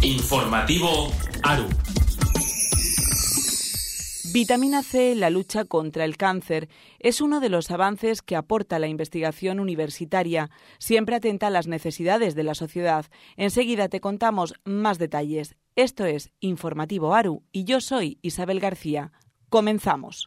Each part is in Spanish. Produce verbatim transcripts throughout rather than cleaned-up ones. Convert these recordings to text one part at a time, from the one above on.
Informativo ARU. Vitamina C en la lucha contra el cáncer es uno de los avances que aporta la investigación universitaria, siempre atenta a las necesidades de la sociedad. Enseguida te contamos más detalles. Esto es Informativo ARU y yo soy Isabel García. Comenzamos.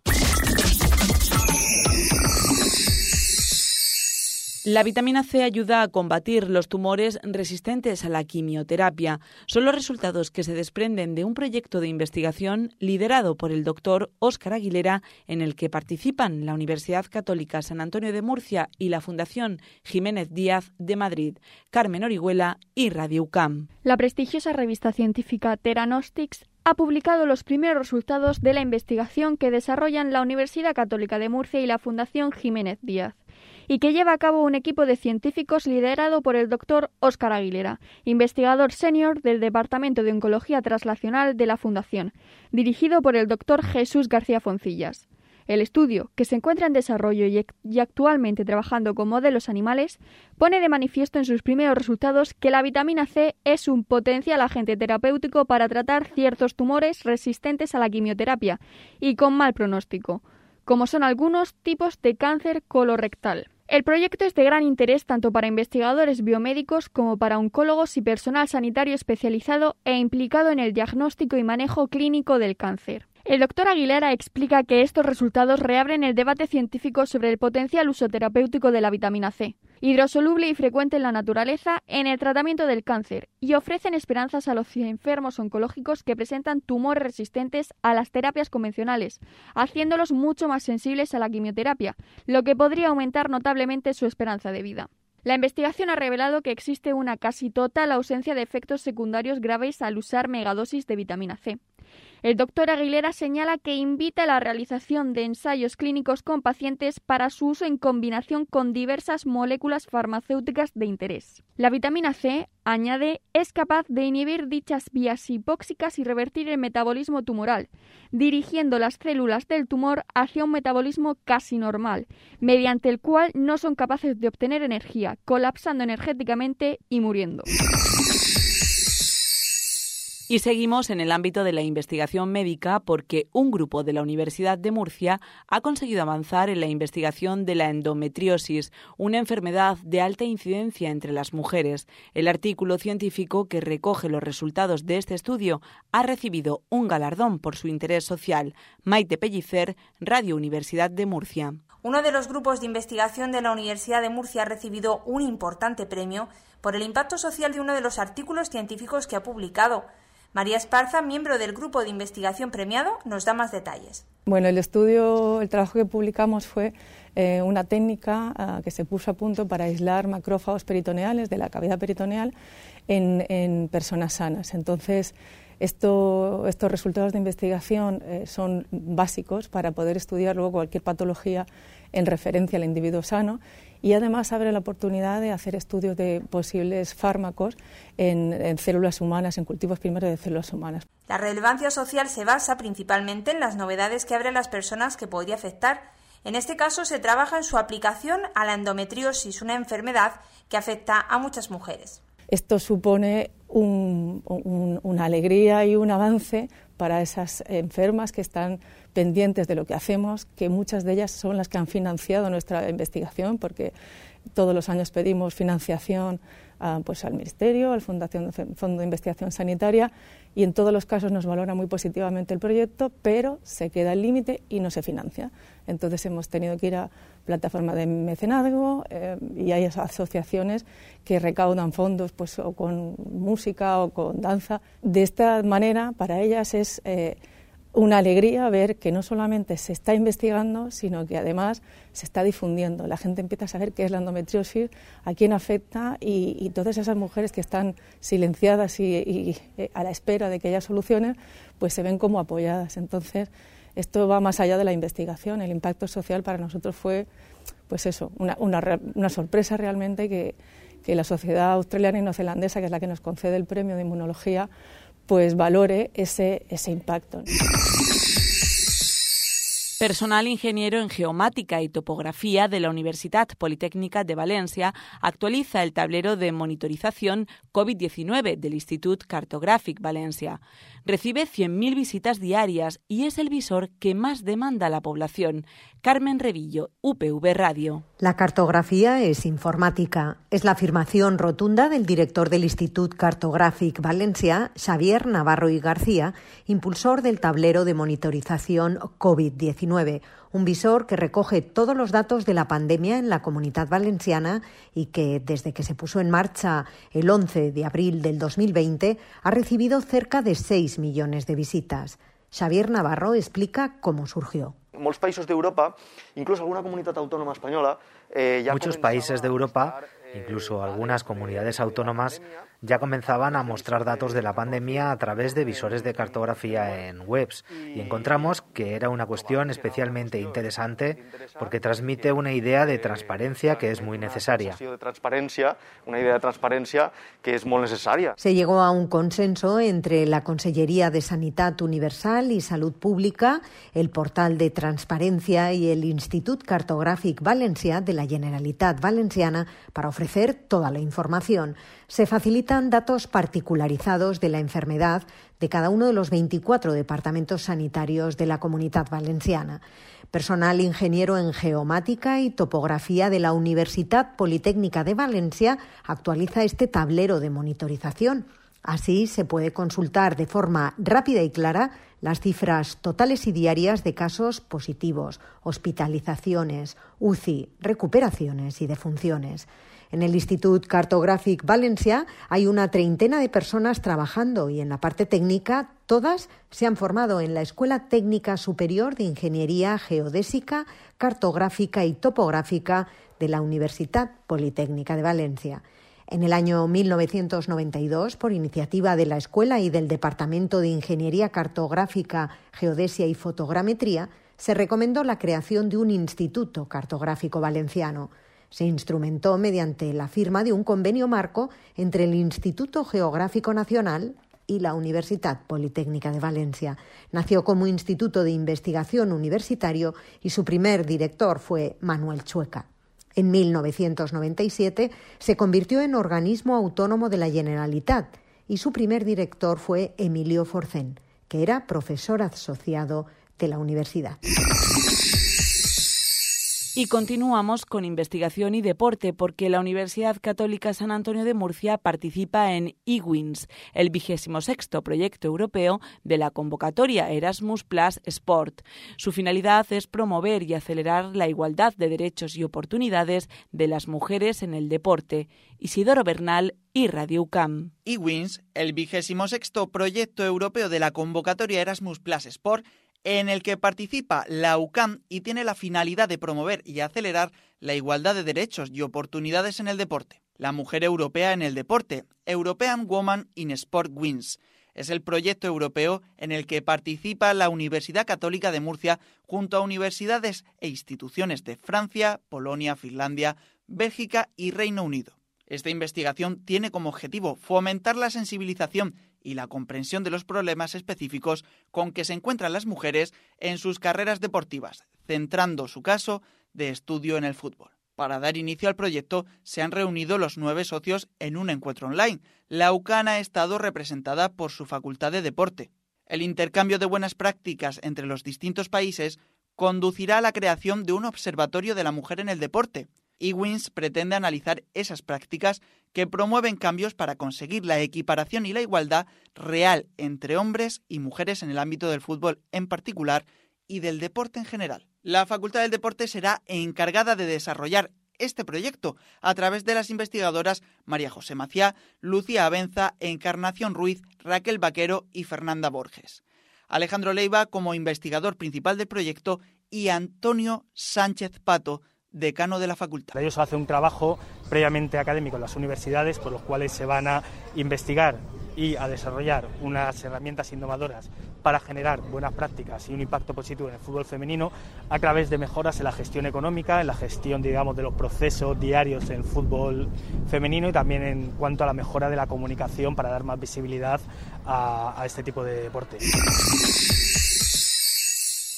La vitamina C ayuda a combatir los tumores resistentes a la quimioterapia. Son los resultados que se desprenden de un proyecto de investigación liderado por el doctor Óscar Aguilera, en el que participan la Universidad Católica San Antonio de Murcia y la Fundación Jiménez Díaz de Madrid, Carmen Orihuela y Radio U C A M. La prestigiosa revista científica Theranostics ha publicado los primeros resultados de la investigación que desarrollan la Universidad Católica de Murcia y la Fundación Jiménez Díaz, y que lleva a cabo un equipo de científicos liderado por el doctor Óscar Aguilera, investigador senior del Departamento de Oncología Translacional de la Fundación, dirigido por el doctor Jesús García Foncillas. El estudio, que se encuentra en desarrollo y, y actualmente trabajando con modelos animales, pone de manifiesto en sus primeros resultados que la vitamina C es un potencial agente terapéutico para tratar ciertos tumores resistentes a la quimioterapia y con mal pronóstico, como son algunos tipos de cáncer colorectal. El proyecto es de gran interés tanto para investigadores biomédicos como para oncólogos y personal sanitario especializado e implicado en el diagnóstico y manejo clínico del cáncer. El doctor Aguilera explica que estos resultados reabren el debate científico sobre el potencial uso terapéutico de la vitamina C, hidrosoluble y frecuente en la naturaleza, en el tratamiento del cáncer, y ofrecen esperanzas a los enfermos oncológicos que presentan tumores resistentes a las terapias convencionales, haciéndolos mucho más sensibles a la quimioterapia, lo que podría aumentar notablemente su esperanza de vida. La investigación ha revelado que existe una casi total ausencia de efectos secundarios graves al usar megadosis de vitamina C. El doctor Aguilera señala que invita a la realización de ensayos clínicos con pacientes para su uso en combinación con diversas moléculas farmacéuticas de interés. La vitamina C, añade, es capaz de inhibir dichas vías hipóxicas y revertir el metabolismo tumoral, dirigiendo las células del tumor hacia un metabolismo casi normal, mediante el cual no son capaces de obtener energía, colapsando energéticamente y muriendo. Y seguimos en el ámbito de la investigación médica porque un grupo de la Universidad de Murcia ha conseguido avanzar en la investigación de la endometriosis, una enfermedad de alta incidencia entre las mujeres. El artículo científico que recoge los resultados de este estudio ha recibido un galardón por su interés social. Maite Pellicer, Radio Universidad de Murcia. Uno de los grupos de investigación de la Universidad de Murcia ha recibido un importante premio por el impacto social de uno de los artículos científicos que ha publicado. María Esparza, miembro del grupo de investigación premiado, nos da más detalles. Bueno, el estudio, el trabajo que publicamos fue eh, una técnica uh, que se puso a punto para aislar macrófagos peritoneales de la cavidad peritoneal en, en personas sanas. Entonces, esto, estos resultados de investigación eh, son básicos para poder estudiar luego cualquier patología en referencia al individuo sano, y además abre la oportunidad de hacer estudios de posibles fármacos en, en células humanas, en cultivos primeros de células humanas. La relevancia social se basa principalmente en las novedades que abren las personas que podría afectar. En este caso se trabaja en su aplicación a la endometriosis, una enfermedad que afecta a muchas mujeres. Esto supone un, un, una alegría y un avance para esas enfermas que están pendientes de lo que hacemos, que muchas de ellas son las que han financiado nuestra investigación, porque todos los años pedimos financiación uh, pues al Ministerio, al Fundación, Fondo de Investigación Sanitaria, y en todos los casos nos valora muy positivamente el proyecto, pero se queda el límite y no se financia. Entonces hemos tenido que ir a plataformas de mecenazgo eh, y hay asociaciones que recaudan fondos pues, o con música o con danza. De esta manera, para ellas es eh, una alegría ver que no solamente se está investigando, sino que además se está difundiendo. La gente empieza a saber qué es la endometriosis, a quién afecta, y, y todas esas mujeres que están silenciadas y, y, y a la espera de que haya soluciones, pues se ven como apoyadas. Entonces, esto va más allá de la investigación. El impacto social para nosotros fue, pues eso, una, una, una sorpresa realmente que, que la Sociedad Australiana y Neozelandesa, que es la que nos concede el premio de inmunología, pues valore ese, ese impacto. Personal ingeniero en geomática y topografía de la Universitat Politécnica de Valencia actualiza el tablero de monitorización COVID diecinueve del Institut Cartogràfic Valencia. Recibe cien mil visitas diarias y es el visor que más demanda la población. Carmen Revillo, U P V Radio. La cartografía es informática. Es la afirmación rotunda del director del Institut Cartogràfic Valencia, Xavier Navarro y García, impulsor del tablero de monitorización COVID diecinueve, un visor que recoge todos los datos de la pandemia en la Comunitat Valenciana y que, desde que se puso en marcha el once de abril del dos mil veinte, ha recibido cerca de seis millones de visitas. Xavier Navarro explica cómo surgió. Molts països d'Europa, inclús alguna comunitat autònoma espanyola... Eh, ya Muchos países de Europa, incluso algunas comunidades autónomas, ya comenzaban a mostrar datos de la pandemia a través de visores de cartografía en webs y encontramos que era una cuestión especialmente interesante porque transmite una idea de transparencia que es muy necesaria. Una idea de transparencia que es muy necesaria. Se llegó a un consenso entre la Conselleria de Sanitat Universal y Salud Pública, el portal de transparencia y el Institut Cartogràfic Valencià de la Generalitat Valenciana para ofrecer toda la información. Se facilitan datos particularizados de la enfermedad de cada uno de los veinticuatro departamentos sanitarios de la Comunitat Valenciana. Personal ingeniero en geomática y topografía de la Universitat Politécnica de Valencia actualiza este tablero de monitorización. Así se puede consultar de forma rápida y clara las cifras totales y diarias de casos positivos, hospitalizaciones, U C I, recuperaciones y defunciones. En el Institut Cartogràfic Valencià hay una treintena de personas trabajando y en la parte técnica todas se han formado en la Escuela Técnica Superior de Ingeniería Geodésica, Cartográfica y Topográfica de la Universitat Politécnica de Valencia. En el año mil novecientos noventa y dos, por iniciativa de la Escuela y del Departamento de Ingeniería Cartográfica, Geodesia y Fotogrametría, se recomendó la creación de un Instituto Cartográfico Valenciano. Se instrumentó mediante la firma de un convenio marco entre el Instituto Geográfico Nacional y la Universitat Politécnica de Valencia. Nació como instituto de investigación universitario y su primer director fue Manuel Chueca. En mil novecientos noventa y siete se convirtió en organismo autónomo de la Generalitat y su primer director fue Emilio Forcén, que era profesor asociado de la universidad. Y continuamos con investigación y deporte porque la Universidad Católica San Antonio de Murcia participa en eWins, el vigésimo sexto proyecto europeo de la convocatoria Erasmus Plus Sport. Su finalidad es promover y acelerar la igualdad de derechos y oportunidades de las mujeres en el deporte. Isidoro Bernal y Radio U C A M. eWins, el vigésimo sexto proyecto europeo de la convocatoria Erasmus Plus Sport, en el que participa la U C A M y tiene la finalidad de promover y acelerar la igualdad de derechos y oportunidades en el deporte. La mujer europea en el deporte, European Woman in Sport Wins, es el proyecto europeo en el que participa la Universidad Católica de Murcia junto a universidades e instituciones de Francia, Polonia, Finlandia, Bélgica y Reino Unido. Esta investigación tiene como objetivo fomentar la sensibilización y la comprensión de los problemas específicos con que se encuentran las mujeres en sus carreras deportivas, centrando su caso de estudio en el fútbol. Para dar inicio al proyecto se han reunido los nueve socios en un encuentro online. La U C A M ha estado representada por su Facultad de Deporte. El intercambio de buenas prácticas entre los distintos países conducirá a la creación de un observatorio de la mujer en el deporte. eWins pretende analizar esas prácticas que promueven cambios para conseguir la equiparación y la igualdad real entre hombres y mujeres en el ámbito del fútbol en particular y del deporte en general. La Facultad del Deporte será encargada de desarrollar este proyecto a través de las investigadoras María José Maciá, Lucía Abenza, Encarnación Ruiz, Raquel Vaquero y Fernanda Borges. Alejandro Leiva como investigador principal del proyecto y Antonio Sánchez Pato, decano de la facultad. Ellos hacen un trabajo previamente académico en las universidades, por los cuales se van a investigar y a desarrollar unas herramientas innovadoras para generar buenas prácticas y un impacto positivo en el fútbol femenino a través de mejoras en la gestión económica, en la gestión, digamos, de los procesos diarios en el fútbol femenino y también en cuanto a la mejora de la comunicación para dar más visibilidad a, a este tipo de deporte.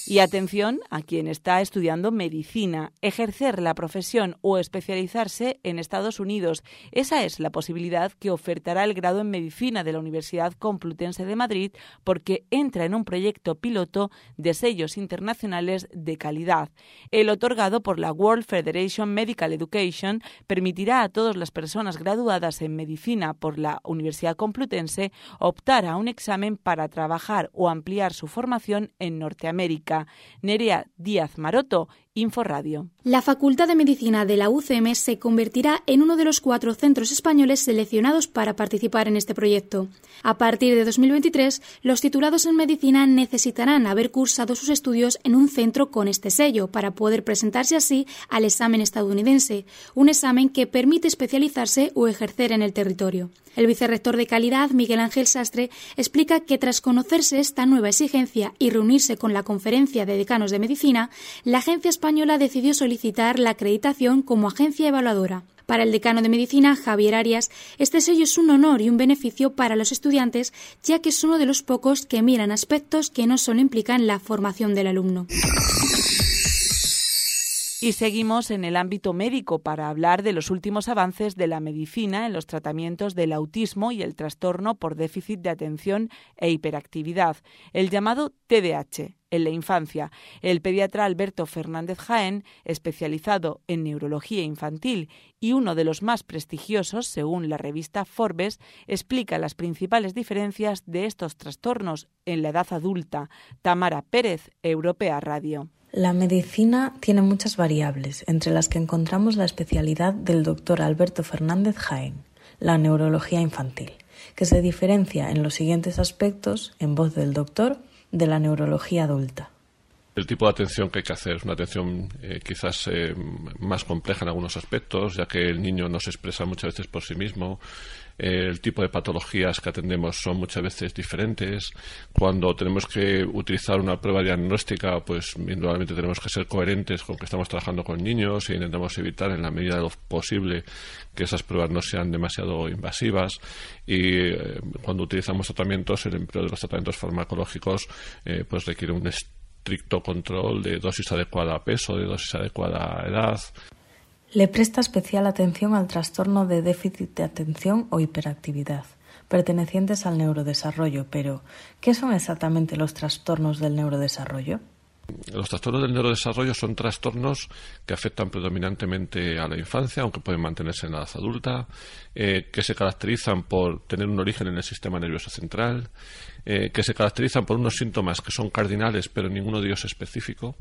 Y atención a quien está estudiando medicina, ejercer la profesión o especializarse en Estados Unidos. Esa es la posibilidad que ofertará el grado en medicina de la Universidad Complutense de Madrid, porque entra en un proyecto piloto de sellos internacionales de calidad. El otorgado por la World Federation Medical Education permitirá a todas las personas graduadas en medicina por la Universidad Complutense optar a un examen para trabajar o ampliar su formación en Norteamérica. Nerea Díaz Maroto, Inforadio. La Facultad de Medicina de la U C M se convertirá en uno de los cuatro centros españoles seleccionados para participar en este proyecto. A partir de dos mil veintitrés, los titulados en medicina necesitarán haber cursado sus estudios en un centro con este sello para poder presentarse así al examen estadounidense, un examen que permite especializarse o ejercer en el territorio. El vicerrector de calidad, Miguel Ángel Sastre, explica que tras conocerse esta nueva exigencia y reunirse con la Conferencia de Decanos de Medicina, la Agencia Española Española decidió solicitar la acreditación como agencia evaluadora. Para el decano de Medicina, Javier Arias, este sello es un honor y un beneficio para los estudiantes, ya que es uno de los pocos que miran aspectos que no solo implican la formación del alumno. Y seguimos en el ámbito médico para hablar de los últimos avances de la medicina en los tratamientos del autismo y el trastorno por déficit de atención e hiperactividad, el llamado T D A H. En la infancia, el pediatra Alberto Fernández Jaén, especializado en neurología infantil y uno de los más prestigiosos, según la revista Forbes, explica las principales diferencias de estos trastornos en la edad adulta. Tamara Pérez, Europea Radio. La medicina tiene muchas variables, entre las que encontramos la especialidad del doctor Alberto Fernández Jaén, la neurología infantil, que se diferencia en los siguientes aspectos, en voz del doctor, de la neurología adulta. El tipo de atención que hay que hacer es una atención eh, quizás eh, más compleja en algunos aspectos, ya que el niño no se expresa muchas veces por sí mismo. Eh, el tipo de patologías que atendemos son muchas veces diferentes. Cuando tenemos que utilizar una prueba diagnóstica, pues indudablemente tenemos que ser coherentes con que estamos trabajando con niños e intentamos evitar en la medida de lo posible que esas pruebas no sean demasiado invasivas. Y eh, cuando utilizamos tratamientos, el empleo de los tratamientos farmacológicos eh, pues requiere un estricto control de dosis adecuada a peso, de dosis adecuada a edad. Le presta especial atención al trastorno de déficit de atención o hiperactividad, pertenecientes al neurodesarrollo, pero ¿qué son exactamente los trastornos del neurodesarrollo? Los trastornos del neurodesarrollo son trastornos que afectan predominantemente a la infancia, aunque pueden mantenerse en la edad adulta, eh, que se caracterizan por tener un origen en el sistema nervioso central, eh, que se caracterizan por unos síntomas que son cardinales, pero ninguno de ellos específico,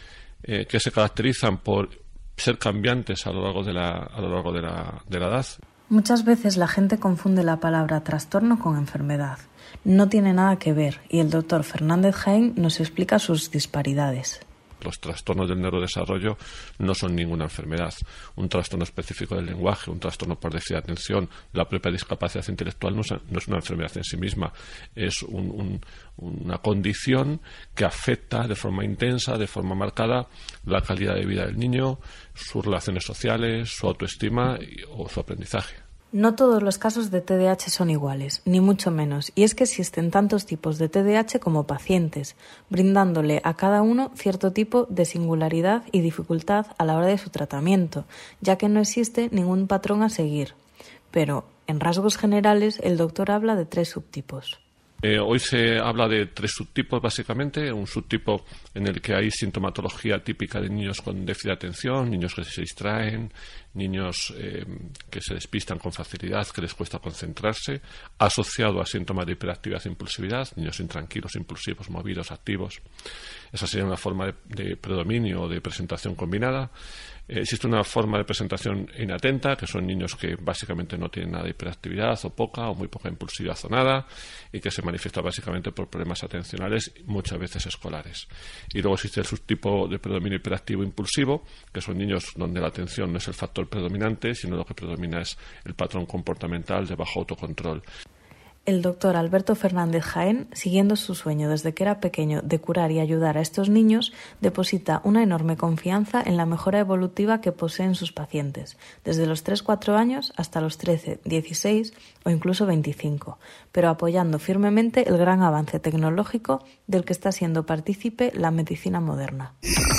eh, que se caracterizan por ser cambiantes a lo largo de la, a lo largo de la, de la edad. Muchas veces la gente confunde la palabra trastorno con enfermedad. No tiene nada que ver y el doctor Fernández Jaén nos explica sus disparidades. Los trastornos del neurodesarrollo no son ninguna enfermedad. Un trastorno específico del lenguaje, un trastorno por déficit de atención, la propia discapacidad intelectual no es, no es una enfermedad en sí misma. Es un, un, una condición que afecta de forma intensa, de forma marcada, la calidad de vida del niño, sus relaciones sociales, su autoestima y, o su aprendizaje. No todos los casos de T D A H son iguales, ni mucho menos, y es que existen tantos tipos de T D A H como pacientes, brindándole a cada uno cierto tipo de singularidad y dificultad a la hora de su tratamiento, ya que no existe ningún patrón a seguir. Pero, en rasgos generales, el doctor habla de tres subtipos. Eh, hoy se habla de tres subtipos básicamente, un subtipo en el que hay sintomatología típica de niños con déficit de atención, niños que se distraen, niños eh, que se despistan con facilidad, que les cuesta concentrarse, asociado a síntomas de hiperactividad e impulsividad, niños intranquilos, impulsivos, movidos, activos. Esa sería una forma de, de predominio o de presentación combinada. Eh, existe una forma de presentación inatenta, que son niños que básicamente no tienen nada de hiperactividad o poca o muy poca impulsividad o nada, y que se manifiesta básicamente por problemas atencionales, muchas veces escolares. Y luego existe el subtipo de predominio hiperactivo impulsivo, que son niños donde la atención no es el factor predominante, sino lo que predomina es el patrón comportamental de bajo autocontrol. El doctor Alberto Fernández Jaén, siguiendo su sueño desde que era pequeño de curar y ayudar a estos niños, deposita una enorme confianza en la mejora evolutiva que poseen sus pacientes, desde los tres cuatro años hasta los trece, dieciséis o incluso veinticinco, pero apoyando firmemente el gran avance tecnológico del que está siendo partícipe la medicina moderna.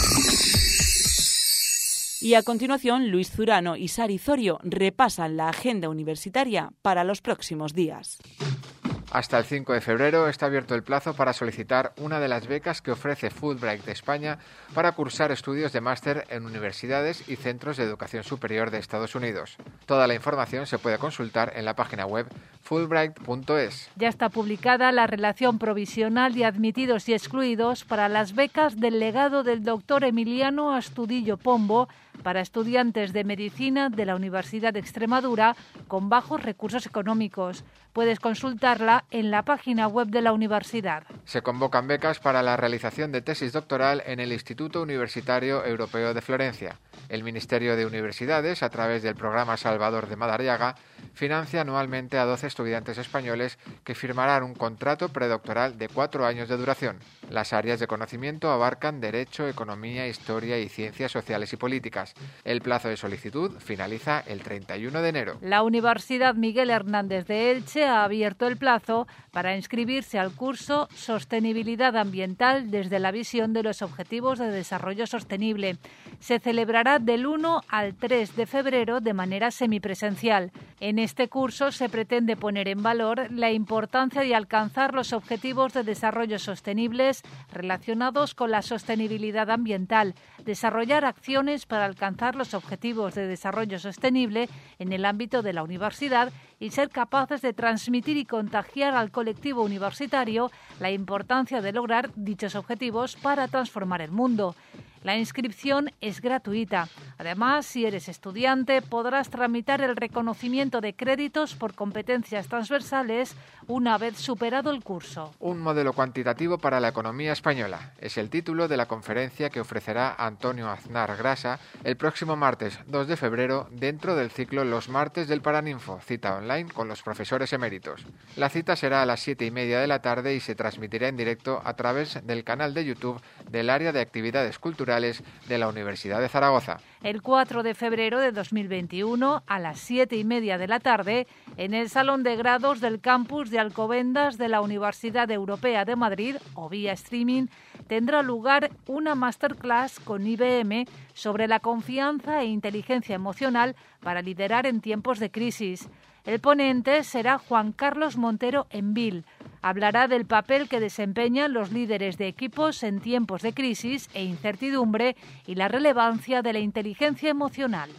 Y a continuación, Luis Zurano y Sari Zorio repasan la agenda universitaria para los próximos días. Hasta el cinco de febrero está abierto el plazo para solicitar una de las becas que ofrece Fulbright de España para cursar estudios de máster en universidades y centros de educación superior de Estados Unidos. Toda la información se puede consultar en la página web fulbright punto es. Ya está publicada la relación provisional de admitidos y excluidos para las becas del legado del doctor Emiliano Astudillo Pombo para estudiantes de medicina de la Universidad de Extremadura con bajos recursos económicos. Puedes consultarla en la página web de la universidad. Se convocan becas para la realización de tesis doctoral en el Instituto Universitario Europeo de Florencia. El Ministerio de Universidades, a través del programa Salvador de Madariaga, financia anualmente a doce estudiantes españoles que firmarán un contrato predoctoral de cuatro años de duración. Las áreas de conocimiento abarcan Derecho, Economía, Historia y Ciencias Sociales y Políticas. El plazo de solicitud finaliza el treinta y uno de enero. La Universidad Miguel Hernández de Elche ha abierto el plazo para inscribirse al curso Sostenibilidad Ambiental desde la visión de los Objetivos de Desarrollo Sostenible. Se celebrará del uno al tres de febrero de manera semipresencial. En este curso se pretende poner en valor la importancia de alcanzar los objetivos de desarrollo sostenibles relacionados con la sostenibilidad ambiental, desarrollar acciones para alcanzar los objetivos de desarrollo sostenible en el ámbito de la universidad y ser capaces de transmitir y contagiar al colectivo universitario la importancia de lograr dichos objetivos para transformar el mundo. La inscripción es gratuita. Además, si eres estudiante, podrás tramitar el reconocimiento de créditos por competencias transversales una vez superado el curso. Un modelo cuantitativo para la economía española es el título de la conferencia que ofrecerá Antonio Aznar Grasa el próximo martes dos de febrero dentro del ciclo Los Martes del Paraninfo, cita online con los profesores eméritos. La cita será a las siete y media de la tarde y se transmitirá en directo a través del canal de YouTube del área de actividades culturales de la Universidad de Zaragoza. El cuatro de febrero de dos mil veintiuno, a las siete y media de la tarde, en el Salón de Grados del Campus de Alcobendas de la Universidad Europea de Madrid, o vía streaming, tendrá lugar una masterclass con I B M sobre la confianza e inteligencia emocional para liderar en tiempos de crisis. El ponente será Juan Carlos Montero Envil. Hablará del papel que desempeñan los líderes de equipos en tiempos de crisis e incertidumbre y la relevancia de la inteligencia emocional.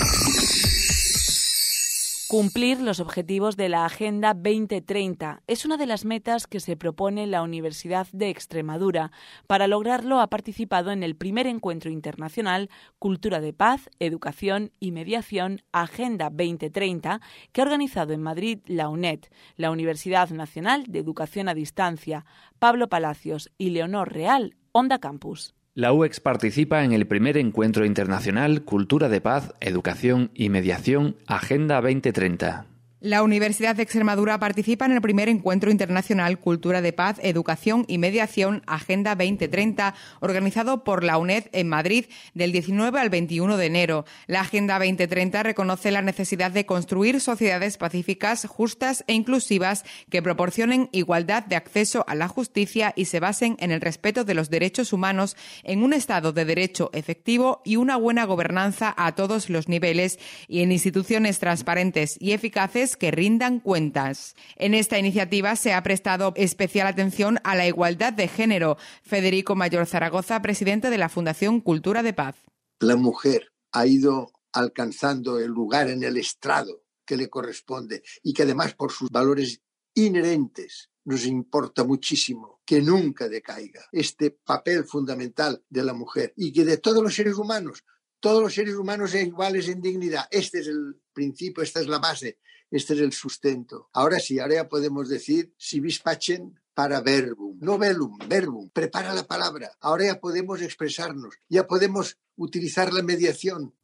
Cumplir los objetivos de la Agenda veinte treinta es una de las metas que se propone la Universidad de Extremadura. Para lograrlo ha participado en el primer encuentro internacional Cultura de Paz, Educación y Mediación Agenda veinte treinta que ha organizado en Madrid la UNED, la Universidad Nacional de Educación a Distancia, Pablo Palacios y Leonor Real, Onda Campus. La U E X participa en el primer encuentro internacional Cultura de Paz, Educación y Mediación Agenda veinte treinta. La Universidad de Extremadura participa en el primer encuentro internacional Cultura de Paz, Educación y Mediación Agenda veinte treinta, organizado por la UNED en Madrid del diecinueve al veintiuno de enero. La Agenda veinte treinta reconoce la necesidad de construir sociedades pacíficas, justas e inclusivas que proporcionen igualdad de acceso a la justicia y se basen en el respeto de los derechos humanos en un Estado de Derecho efectivo y una buena gobernanza a todos los niveles y en instituciones transparentes y eficaces que rindan cuentas. En esta iniciativa se ha prestado especial atención a la igualdad de género. Federico Mayor Zaragoza, presidente de la Fundación Cultura de Paz. La mujer ha ido alcanzando el lugar en el estrado que le corresponde y que además por sus valores inherentes nos importa muchísimo que nunca decaiga este papel fundamental de la mujer y que de todos los seres humanos, todos los seres humanos son iguales en dignidad. Este es el principio, esta es la base. Este es el sustento. Ahora sí, ahora ya podemos decir si vis pacem para verbum, no velum, verbum, prepara la palabra. Ahora ya podemos expresarnos, ya podemos utilizar la mediación.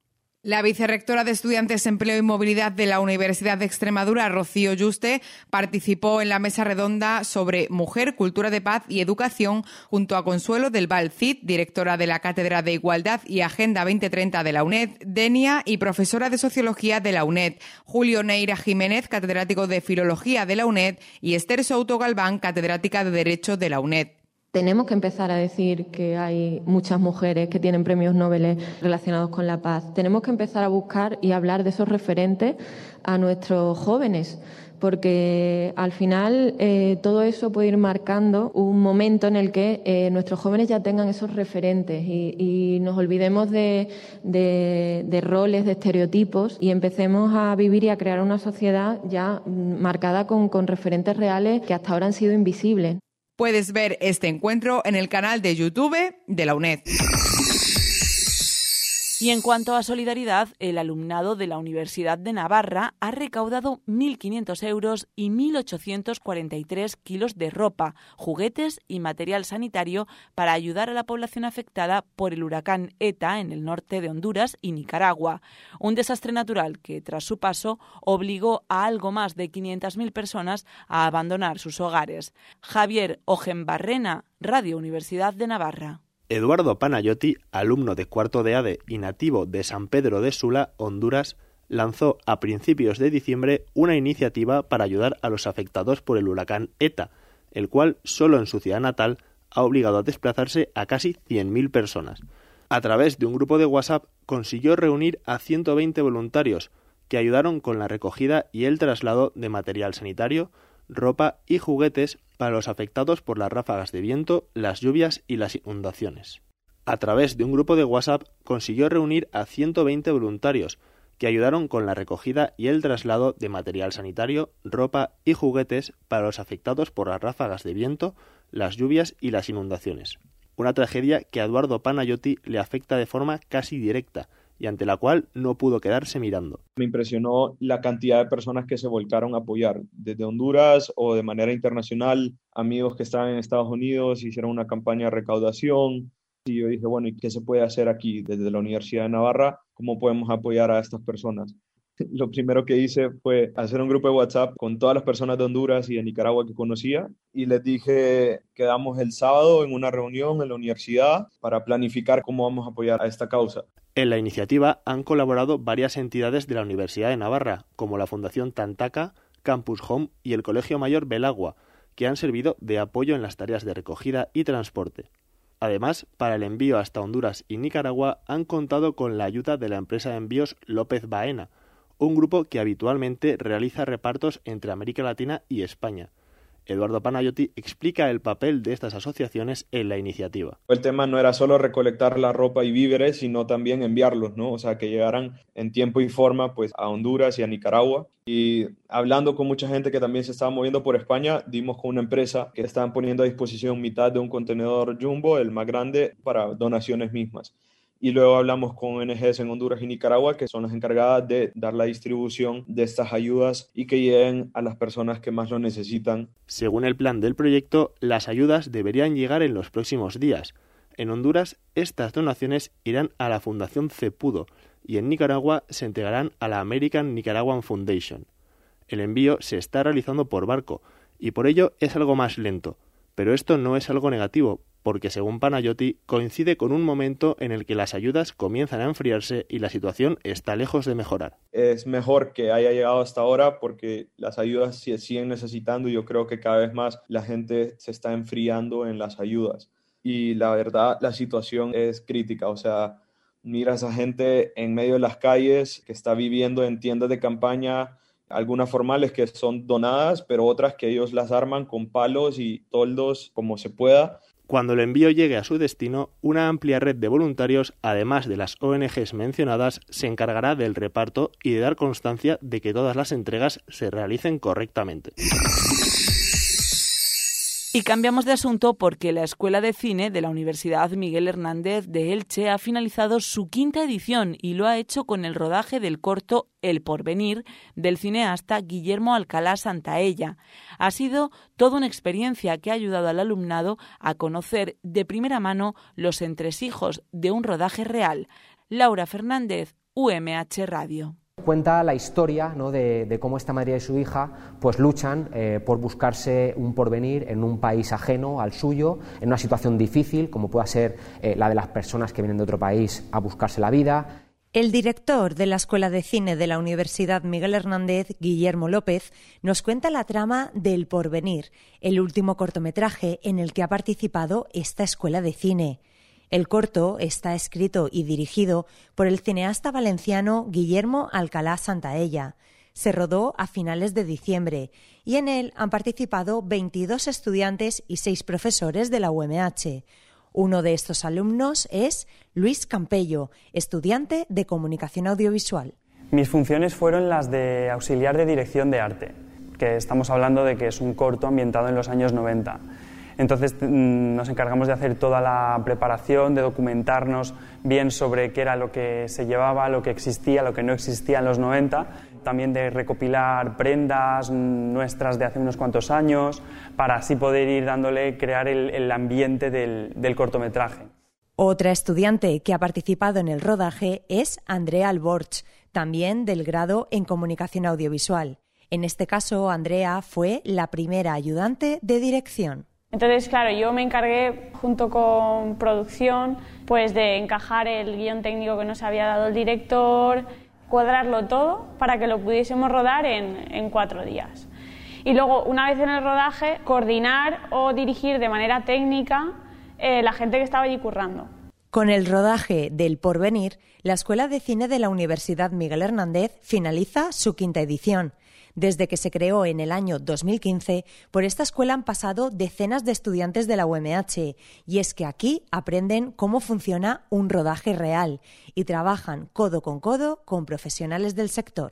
La vicerrectora de Estudiantes, Empleo y Movilidad de la Universidad de Extremadura, Rocío Yuste, participó en la mesa redonda sobre Mujer, Cultura de Paz y Educación junto a Consuelo del Val Cid, directora de la Cátedra de Igualdad y Agenda veinte treinta de la UNED, Denia, y profesora de Sociología de la UNED, Julio Neira Jiménez, catedrático de Filología de la UNED, y Esther Souto Galván, catedrática de Derecho de la UNED. Tenemos que empezar a decir que hay muchas mujeres que tienen premios Nobel relacionados con la paz. Tenemos que empezar a buscar y hablar de esos referentes a nuestros jóvenes, porque al final eh, todo eso puede ir marcando un momento en el que eh, nuestros jóvenes ya tengan esos referentes y, y nos olvidemos de, de, de roles, de estereotipos y empecemos a vivir y a crear una sociedad ya marcada con, con referentes reales que hasta ahora han sido invisibles. Puedes ver este encuentro en el canal de YouTube de la UNED. Y en cuanto a solidaridad, el alumnado de la Universidad de Navarra ha recaudado mil quinientos euros y mil ochocientos cuarenta y tres kilos de ropa, juguetes y material sanitario para ayudar a la población afectada por el huracán ETA en el norte de Honduras y Nicaragua. Un desastre natural que, tras su paso, obligó a algo más de quinientas mil personas a abandonar sus hogares. Javier Ojenbarrena, Radio Universidad de Navarra. Eduardo Panayotti, alumno de cuarto de A D E y nativo de San Pedro de Sula, Honduras, lanzó a principios de diciembre una iniciativa para ayudar a los afectados por el huracán ETA, el cual solo en su ciudad natal ha obligado a desplazarse a casi cien mil personas. A través de un grupo de WhatsApp consiguió reunir a ciento veinte voluntarios que ayudaron con la recogida y el traslado de material sanitario, ropa y juguetes para los afectados por las ráfagas de viento, las lluvias y las inundaciones. A través de un grupo de WhatsApp consiguió reunir a ciento veinte voluntarios que ayudaron con la recogida y el traslado de material sanitario, ropa y juguetes para los afectados por las ráfagas de viento, las lluvias y las inundaciones. Una tragedia que a Eduardo Panayotti le afecta de forma casi directa y ante la cual no pudo quedarse mirando. Me impresionó la cantidad de personas que se volcaron a apoyar, desde Honduras o de manera internacional, amigos que estaban en Estados Unidos hicieron una campaña de recaudación y yo dije, bueno, ¿y qué se puede hacer aquí desde la Universidad de Navarra? ¿Cómo podemos apoyar a estas personas? Lo primero que hice fue hacer un grupo de WhatsApp con todas las personas de Honduras y de Nicaragua que conocía y les dije, quedamos el sábado en una reunión en la universidad para planificar cómo vamos a apoyar a esta causa. En la iniciativa han colaborado varias entidades de la Universidad de Navarra, como la Fundación Tantaca, Campus Home y el Colegio Mayor Belagua, que han servido de apoyo en las tareas de recogida y transporte. Además, para el envío hasta Honduras y Nicaragua han contado con la ayuda de la empresa de envíos López Baena, un grupo que habitualmente realiza repartos entre América Latina y España. Eduardo Panayotti explica el papel de estas asociaciones en la iniciativa. El tema no era solo recolectar la ropa y víveres, sino también enviarlos, ¿no? O sea, que llegaran en tiempo y forma pues, a Honduras y a Nicaragua. Y hablando con mucha gente que también se estaba moviendo por España, dimos con una empresa que estaban poniendo a disposición mitad de un contenedor jumbo, el más grande, para donaciones mismas. Y luego hablamos con O N Ges en Honduras y Nicaragua, que son las encargadas de dar la distribución de estas ayudas y que lleguen a las personas que más lo necesitan. Según el plan del proyecto, las ayudas deberían llegar en los próximos días. En Honduras, estas donaciones irán a la Fundación Cepudo y en Nicaragua se entregarán a la American Nicaraguan Foundation. El envío se está realizando por barco y por ello es algo más lento, pero esto no es algo negativo, porque según Panayotti coincide con un momento en el que las ayudas comienzan a enfriarse y la situación está lejos de mejorar. Es mejor que haya llegado hasta ahora porque las ayudas se siguen necesitando y yo creo que cada vez más la gente se está enfriando en las ayudas. Y la verdad, la situación es crítica, o sea, mira a esa gente en medio de las calles que está viviendo en tiendas de campaña, algunas formales que son donadas, pero otras que ellos las arman con palos y toldos como se pueda. Cuando el envío llegue a su destino, una amplia red de voluntarios, además de las O N Ges mencionadas, se encargará del reparto y de dar constancia de que todas las entregas se realicen correctamente. Y cambiamos de asunto porque la Escuela de Cine de la Universidad Miguel Hernández de Elche ha finalizado su quinta edición y lo ha hecho con el rodaje del corto El Porvenir del cineasta Guillermo Alcalá Santaella. Ha sido toda una experiencia que ha ayudado al alumnado a conocer de primera mano los entresijos de un rodaje real. Laura Fernández, U M H Radio. Cuenta la historia, ¿no?, de, de cómo esta madre y su hija pues luchan eh, por buscarse un porvenir en un país ajeno al suyo, en una situación difícil como pueda ser eh, la de las personas que vienen de otro país a buscarse la vida. El director de la Escuela de Cine de la Universidad Miguel Hernández, Guillermo López, nos cuenta la trama del Porvenir, el último cortometraje en el que ha participado esta escuela de cine. El corto está escrito y dirigido por el cineasta valenciano Guillermo Alcalá Santaella. Se rodó a finales de diciembre y en él han participado veintidós estudiantes y seis profesores de la U M H. Uno de estos alumnos es Luis Campello, estudiante de Comunicación Audiovisual. Mis funciones fueron las de auxiliar de dirección de arte, que estamos hablando de que es un corto ambientado en los años noventa. Entonces nos encargamos de hacer toda la preparación, de documentarnos bien sobre qué era lo que se llevaba, lo que existía, lo que no existía en los noventa, también de recopilar prendas nuestras de hace unos cuantos años, para así poder ir dándole, crear el, el ambiente del, del cortometraje. Otra estudiante que ha participado en el rodaje es Andrea Alborch, también del grado en Comunicación Audiovisual. En este caso, Andrea fue la primera ayudante de dirección. Entonces, claro, yo me encargué, junto con producción, pues de encajar el guión técnico que nos había dado el director, cuadrarlo todo para que lo pudiésemos rodar en, en cuatro días. Y luego, una vez en el rodaje, coordinar o dirigir de manera técnica eh, la gente que estaba allí currando. Con el rodaje del Porvenir, la Escuela de Cine de la Universidad Miguel Hernández finaliza su quinta edición. Desde que se creó en el año dos mil quince, por esta escuela han pasado decenas de estudiantes de la U M H, y es que aquí aprenden cómo funciona un rodaje real y trabajan codo con codo con profesionales del sector.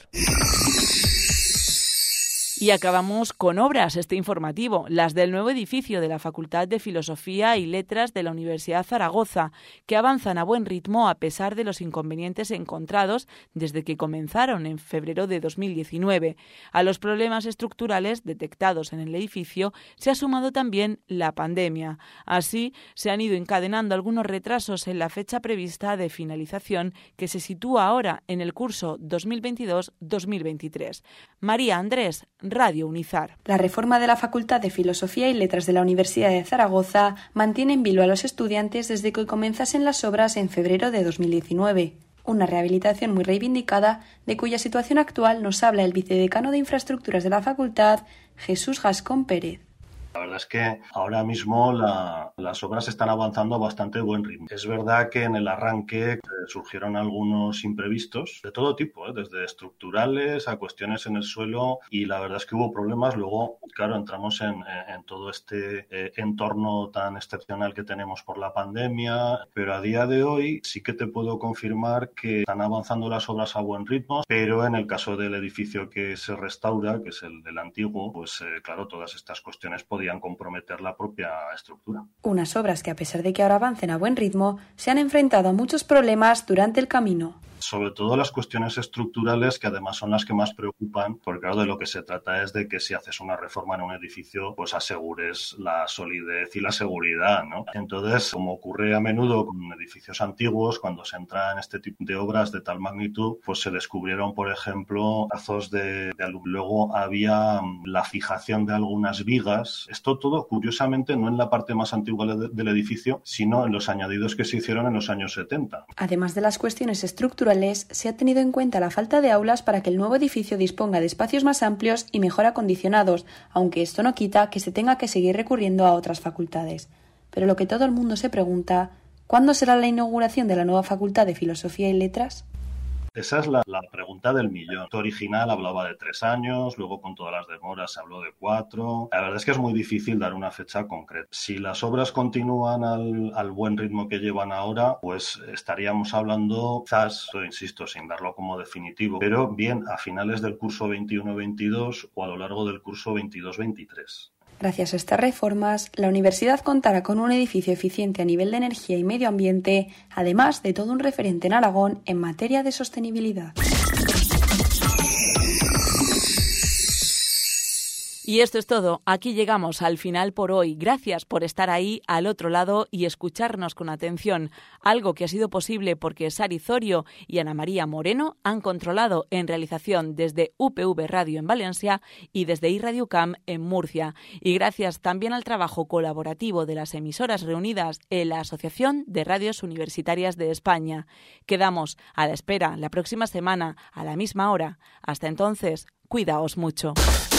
Y acabamos con obras este informativo, las del nuevo edificio de la Facultad de Filosofía y Letras de la Universidad Zaragoza, que avanzan a buen ritmo a pesar de los inconvenientes encontrados desde que comenzaron en febrero de dos mil diecinueve. A los problemas estructurales detectados en el edificio se ha sumado también la pandemia. Así, se han ido encadenando algunos retrasos en la fecha prevista de finalización, que se sitúa ahora en el curso dos mil veintidós dos mil veintitrés. María Andrés, Radio Unizar. La reforma de la Facultad de Filosofía y Letras de la Universidad de Zaragoza mantiene en vilo a los estudiantes desde que comenzasen las obras en febrero de dos mil diecinueve. Una rehabilitación muy reivindicada, de cuya situación actual nos habla el vicedecano de Infraestructuras de la Facultad, Jesús Gascón Pérez. La verdad es que ahora mismo la, las obras están avanzando a bastante buen ritmo. Es verdad que en el arranque eh, surgieron algunos imprevistos de todo tipo, ¿eh? Desde estructurales a cuestiones en el suelo, y la verdad es que hubo problemas. Luego, claro, entramos en, en todo este eh, entorno tan excepcional que tenemos por la pandemia, pero a día de hoy sí que te puedo confirmar que están avanzando las obras a buen ritmo, pero en el caso del edificio que se restaura, que es el del antiguo, pues eh, claro, todas estas cuestiones podían comprometer la propia estructura. Unas obras que, a pesar de que ahora avancen a buen ritmo, se han enfrentado a muchos problemas durante el camino. Sobre todo las cuestiones estructurales, que además son las que más preocupan, porque claro, de lo que se trata es de que si haces una reforma en un edificio, pues asegures la solidez y la seguridad, ¿no? Entonces, como ocurre a menudo con edificios antiguos, cuando se entra en este tipo de obras de tal magnitud, pues se descubrieron, por ejemplo, trazos de, de aluminio. Luego había la fijación de algunas vigas. Esto todo, curiosamente, no en la parte más antigua de, del edificio, sino en los añadidos que se hicieron en los años setenta. Además de las cuestiones estructurales, se ha tenido en cuenta la falta de aulas para que el nuevo edificio disponga de espacios más amplios y mejor acondicionados, aunque esto no quita que se tenga que seguir recurriendo a otras facultades. Pero lo que todo el mundo se pregunta, ¿cuándo será la inauguración de la nueva Facultad de Filosofía y Letras? Esa es la, la pregunta del millón. El original hablaba de tres años, luego con todas las demoras se habló de cuatro. La verdad es que es muy difícil dar una fecha concreta. Si las obras continúan al, al buen ritmo que llevan ahora, pues estaríamos hablando, quizás, insisto, sin darlo como definitivo, pero bien a finales del curso veintiuno veintidós o a lo largo del curso veintidós veintitrés. Gracias a estas reformas, la universidad contará con un edificio eficiente a nivel de energía y medio ambiente, además de todo un referente en Aragón en materia de sostenibilidad. Y esto es todo. Aquí llegamos al final por hoy. Gracias por estar ahí al otro lado y escucharnos con atención. Algo que ha sido posible porque Sari Zorio y Ana María Moreno han controlado en realización desde U P V Radio en Valencia y desde iRadio U C A M en Murcia. Y gracias también al trabajo colaborativo de las emisoras reunidas en la Asociación de Radios Universitarias de España. Quedamos a la espera la próxima semana a la misma hora. Hasta entonces, cuidaos mucho.